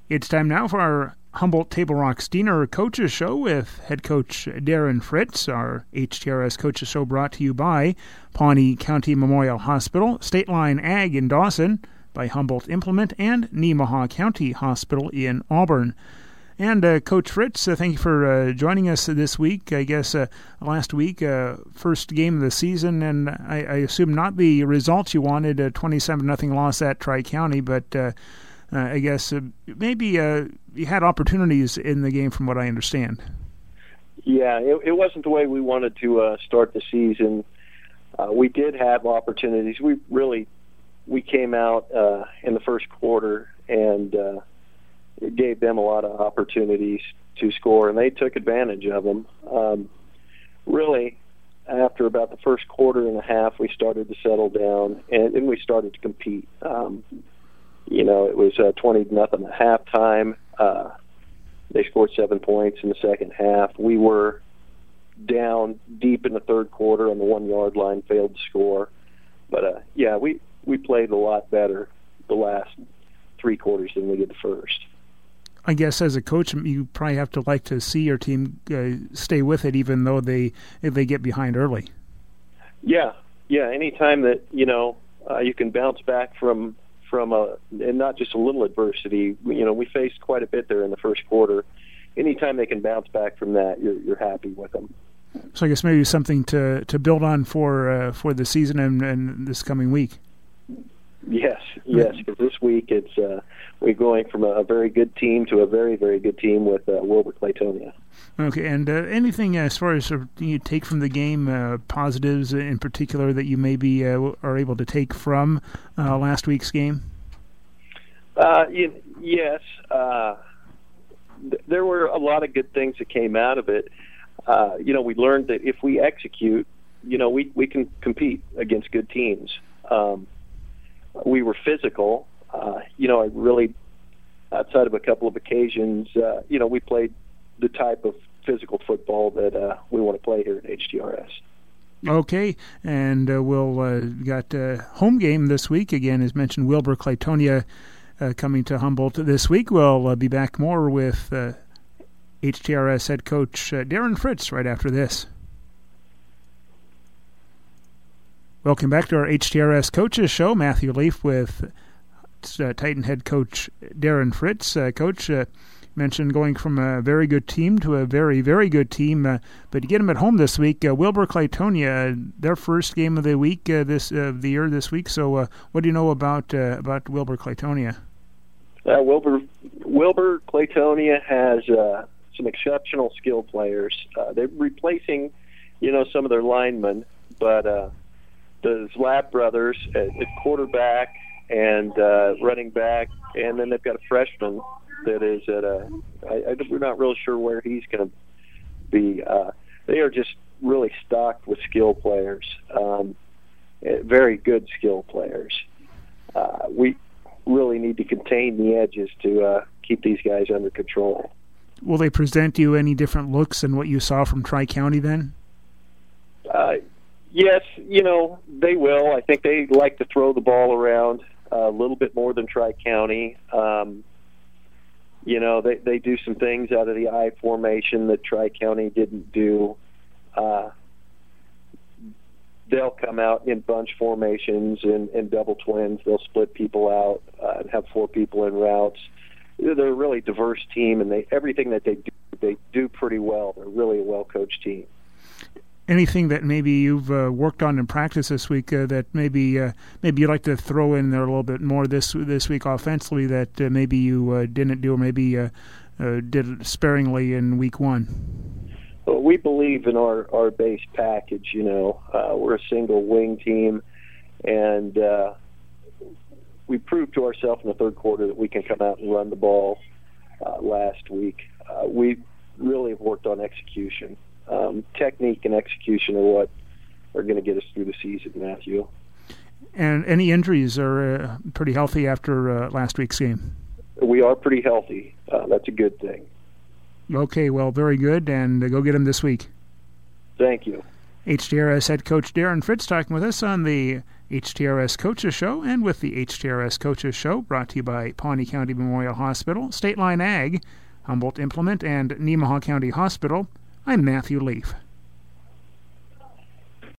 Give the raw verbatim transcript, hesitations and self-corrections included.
It's time now for our Humboldt Table Rock Steiner Coaches Show with head coach Darren Fritz. Our H T R S Coaches Show brought to you by Pawnee County Memorial Hospital, State Line Ag in Dawson, by Humboldt Implement, and Nemaha County Hospital in Auburn. And uh, Coach Fritz, uh, thank you for uh, joining us this week. I guess uh, last week, uh, first game of the season, and I, I assume not the results you wanted, a twenty-seven nothing loss at Tri-County, but uh, uh, I guess uh, maybe uh, you had opportunities in the game from what I understand. Yeah, it, it wasn't the way we wanted to uh, start the season. Uh, we did have opportunities. We really, we came out uh, in the first quarter and uh, it gave them a lot of opportunities to score, and they took advantage of them. Um, really, after about the first quarter and a half, we started to settle down, and, and we started to compete. Um, you know, it was uh, twenty nothing at halftime. Uh, they scored seven points in the second half. We were down deep in the third quarter on the one-yard line, failed to score. But, uh, yeah, we, we played a lot better the last three quarters than we did the first. I guess as a coach, you probably have to like to see your team uh, stay with it, even though they if they get behind early. Yeah, yeah. Anytime that you know uh, you can bounce back from from a and not just a little adversity. You know, we faced quite a bit there in the first quarter. Anytime they can bounce back from that, you're you're happy with them. So I guess maybe something to to build on for uh, for the season and, and this coming week. Yes, yes, because this week it's uh, we're going from a very good team to a very, very good team with uh, Wilber-Clatonia. Okay, and uh, anything as far as uh, you take from the game, uh, positives in particular that you maybe uh, are able to take from uh, last week's game? Uh, yes, uh, th- there were a lot of good things that came out of it. Uh, you know, we learned that if we execute, you know, we, we can compete against good teams. Um, We were physical. Uh, you know, I really, outside of a couple of occasions, uh, you know, we played the type of physical football that uh, we want to play here at H T R S. Okay, and uh, we'll uh, got a home game this week. Again, as mentioned, Wilber-Clatonia uh, coming to Humboldt this week. We'll uh, be back more with uh, H T R S head coach uh, Darren Fritz right after this. Welcome back to our H T R S Coaches Show. Matthew Leaf with uh, Titan head coach Darren Fritz. Uh, coach uh, mentioned going from a very good team to a very, very good team, uh, but to get them at home this week, uh, Wilber-Clatonia, uh, their first game of the week, uh, this uh, the year this week. So, uh, what do you know about uh, about Wilber-Clatonia? Uh, Wilber Wilber-Clatonia has uh, some exceptional skill players. Uh, they're replacing, you know, some of their linemen, but. Uh, The Zlap brothers at, at quarterback and uh, running back, and then they've got a freshman that is at a. I, I, we're not really sure where he's going to be. Uh, they are just really stocked with skill players, um, very good skill players. Uh, we really need to contain the edges to uh, keep these guys under control. Will they present you any different looks than what you saw from Tri-County then? Uh, Yes, you know, they will. I think they like to throw the ball around uh, a little bit more than Tri-County. Um, you know, they, they do some things out of the I formation that Tri-County didn't do. Uh, they'll come out in bunch formations and, and double twins. They'll split people out uh, and have four people in routes. They're a really diverse team, and they everything that they do, they do pretty well. They're really a well-coached team. Anything that maybe you've uh, worked on in practice this week uh, that maybe uh, maybe you'd like to throw in there a little bit more this this week offensively that uh, maybe you uh, didn't do or maybe uh, uh, did sparingly in week one? Well, we believe in our, our base package, you know. Uh, we're a single wing team, and uh, we proved to ourselves in the third quarter that we can come out and run the ball uh, last week. Uh, we really have worked on execution. Um, technique and execution are what are going to get us through the season, Matthew. And any injuries are uh, pretty healthy after uh, last week's game? We are pretty healthy. Uh, that's a good thing. Okay, well, very good, and uh, go get them this week. Thank you. H T R S head coach Darren Fritz talking with us on the H T R S Coaches Show, and with the H T R S Coaches Show, brought to you by Pawnee County Memorial Hospital, State Line Ag, Humboldt Implement, and Nemaha County Hospital, I'm Matthew Leaf.